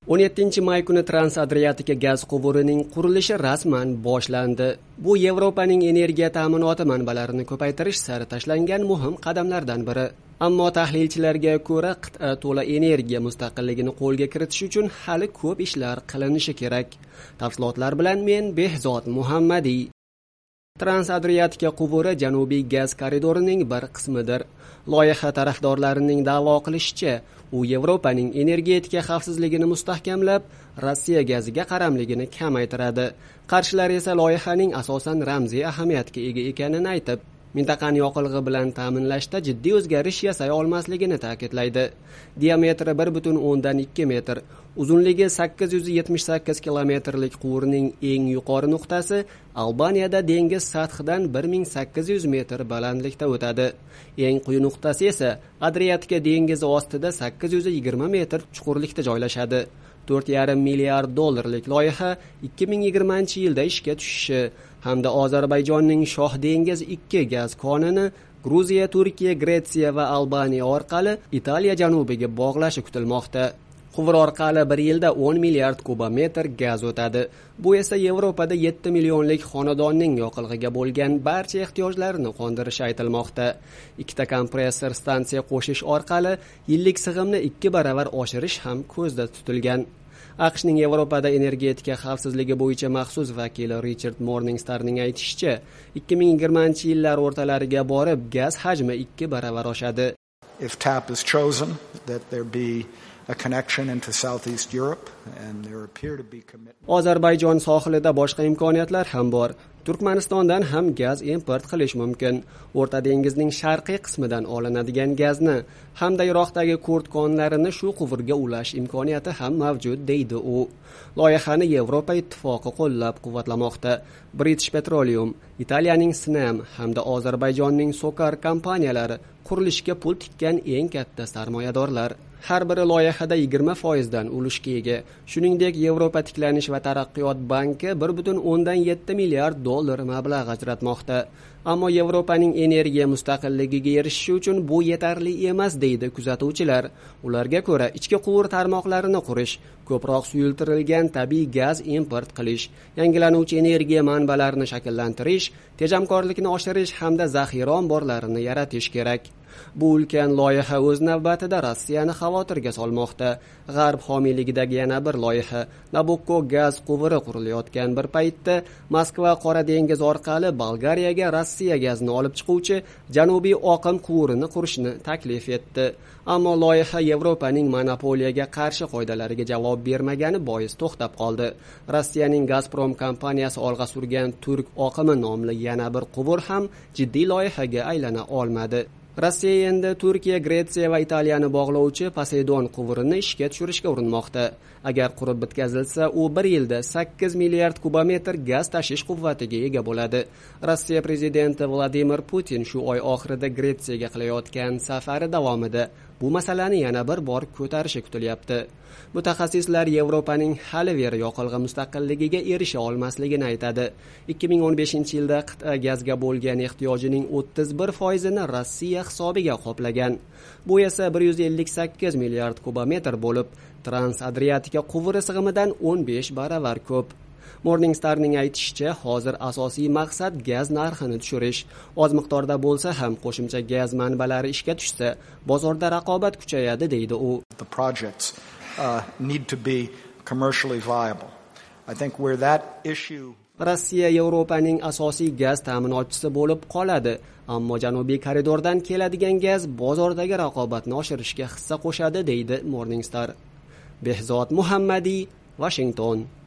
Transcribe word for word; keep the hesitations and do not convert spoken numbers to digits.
o'n yettinchi may kuni Trans-Adriatika gaz quvurining qurilishi rasman boshlandi. Bu Yevropaning energiya ta'minoti manbalarini ko'paytirish sari tashlangan muhim qadamlardan biri. Ammo tahlilchilarga ko'ra, qit'a to'la energiya mustaqilligini qo'lga kiritish uchun hali ko'p ishlar qilinishi kerak. Tafsilotlar bilan men Behzod Muhammadiy. Trans-Adriatika quvuri Janubiy gaz koridorining bir qismidir. Loyiha tarafdorlarining da'vo qilishicha, u Yevropaning energetika xavfsizligini mustahkamlab, Rossiya gaziga qaramligini kamaytiradi. Qarshilar esa loyihaning asosan ramziy ahamiyatga ega ekanini aytib, mintaqani yoqilg'i bilan ta'minlashda jiddiy o'zgarish yasay olmasligini ta'kidlaydi. Diametri bir butun o'ndan ikki metr, uzunligi sakkiz yuz yetmish sakkiz kilometrlik quvurning eng yuqori nuqtasi Albaniyada dengiz sathidan bir ming sakkiz yuz metr balandlikda o'tadi. Eng quyi nuqtasi esa Adriatika dengizi ostida sakkiz yuz yigirma metr chuqurlikda joylashadi. to'rt yarim milliard dollarlik loyiha ikki ming yigirmanchi yilda ishga tushishi hamda Ozarbayjonning Shoh dengiz ikki gaz konini Gruziya, Turkiya, Gretsiya va Albaniya orqali Italiya janubiga bog'lashi kutilmoqda. Quvur orqali bir yilda o'n milliard kubometr gaz o'tadi. Bu esa Yevropada yetti millionlik xonadonning yoqilg'iga bo'lgan barcha ehtiyojlarini qondirishi aytilmoqda. Ikkita kompressor stansiya qo'shish orqali yillik sig'imni ikki baravar oshirish ham ko'zda tutilgan. AQShning Yevropada energetika xavfsizligi bo'yicha maxsus vakili Richard Morningstarning aytishicha, ikki ming yigirmanchi yillar o'rtalariga borib gaz hajmi ikki baravar oshadi. If TAP is chosen, that there be a connection into Southeast Europe and there appear to be commitments. Ozarbayjon sohilida boshqa imkoniyatlar ham bor. Turkmanistondan ham gaz import qilish mumkin. O'rta dengizning sharqiy qismidan olinadigan gazni hamda Iroqdagi kurd konlarini shu quvurga ulash imkoniyati ham mavjud, deydi u. Loyihani Yevropa ittifoqi qo'llab-quvvatlamoqda. British Petroleum, Italiyaning Snam hamda Ozarbayjonning Sokar kompaniyalari qurilishga pul tikkan eng katta sarmoyadorlar. Har biri loyihada yigirma foiz dan ulushga ega. Shuningdek, Yevropa tiklanish va taraqqiyot banki bir butun o'ndan yetti milliard dollar mablag' ajratmoqda. Ammo Yevropaning energiya mustaqilligiga erishishi uchun bu yetarli emas, deydi kuzatuvchilar. Ularga ko'ra, ichki quvur tarmoqlarini qurish, ko'proq suyultirilgan tabiiy gaz import qilish, yangilanuvchi energiya manbalarini shakllantirish, tejamkorlikni oshirish hamda zaxira omborlarini yaratish kerak. Bu ulkan loyiha o'z navbatida Rossiyani xavotirga solmoqda. G'arb homiyligidagi yana bir loyiha, Nabucco gaz quvuri qurilayotgan bir paytda Moskva Qora dengiz orqali Bolgariyaga Rossiya gazini olib chiquvchi Janubiy oqim quvurini qurishni taklif etdi. Ammo loyiha Yevropaning monopoliyaga qarshi qoidalariga javob bermagani bois to'xtab qoldi. Rossiyaning Gazprom kompaniyasi olg'a surgan Turk oqimi nomli yana bir quvur ham jiddiy loyihaga aylana olmadi. Rossiya endi Turkiya, Gretsiya va Italiyani bog'lovchi Poseidon quvurini ishga tushirishga urinmoqda. Agar qurib bitkazilsa, u bir yilda sakkiz milliard kubometr gaz tashish quvvatiga ega bo'ladi. Rossiya prezidenti Vladimir Putin shu oy oxirida Gretsiyaga qilayotgan safari davomida bu masalani yana bir bor ko'tarishi kutilyapti. Mutaxassislar Yevropaning hali veri yoqilg'i mustaqilligiga erisha olmasligini aytadi. ikki ming o'n beshinchi yilda qit'a gazga bo'lgan ehtiyojining o'ttiz bir foizini Rossiya hisobiga qoplagan. Bu esa bir yuz ellik sakkiz milliard kubometr bo'lib, Trans-Adriatika quvuri sig'imidan o'n besh baravar ko'p. Morningstarning aytishicha, hozir asosiy maqsad gaz narxini tushirish. Oz miqdorda bo'lsa ham qo'shimcha gaz manbalari ishga tushsa, bozorda raqobat kuchayadi, deydi u. The projects uh, need to be commercially viable. I think where that issue Rossiya Yevropaning asosiy gaz ta'minotchisi bo'lib qoladi, ammo Janubiy koridordan keladigan gaz bozordagi raqobatni oshirishga hissa qo'shadi, deydi Morningstar. Behzod Muhammadiy, Washington.